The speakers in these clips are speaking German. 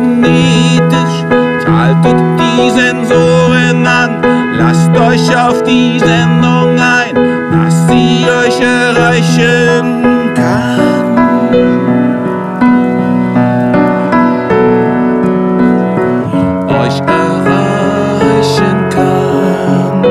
magnetisch. Schaltet die Sensoren an, lasst euch auf die Sendung ein, dass sie euch erreichen kann. Euch erreichen kann.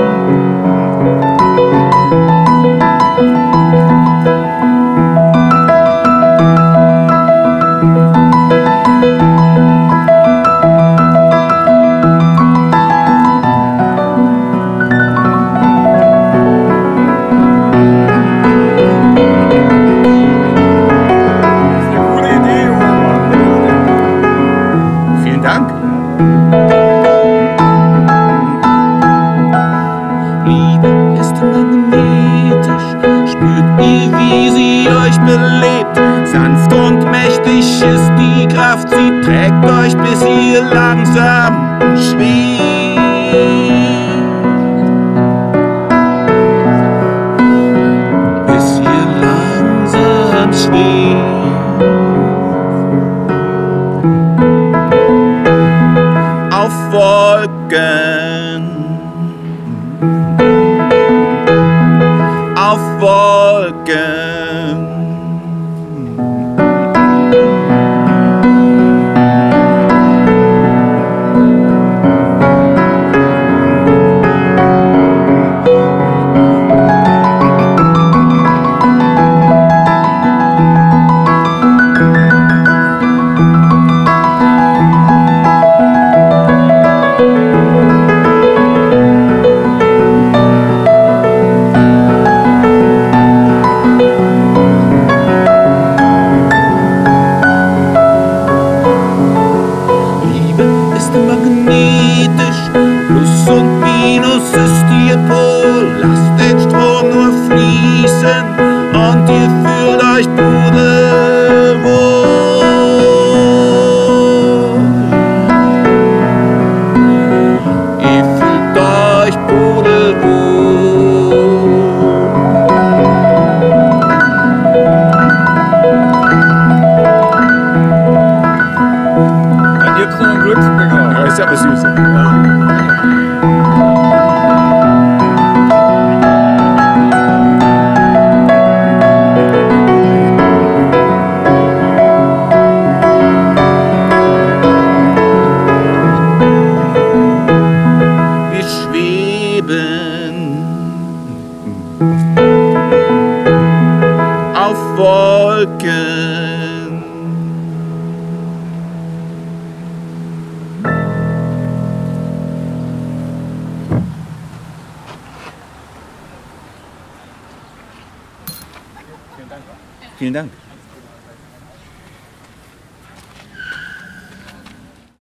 Dank. Liebe ist magnetisch, spürt ihr, wie sie euch belebt. Sanft und mächtig ist die Kraft, sie trägt euch, bis ihr langsam schwebt. Bis ihr langsam schwebt. Auf Wolken, auf Wolken. Magnetisch, Plus und Minus ist ihr Pol. Lasst den Strom nur fließen und ihr fühlt euch pudelwohl. Ihr fühlt euch pudelwohl. Dann gibt's noch einen Glücksbringer. Ja, ist ja aber süß. Wir schweben auf Wolken. Vielen Dank.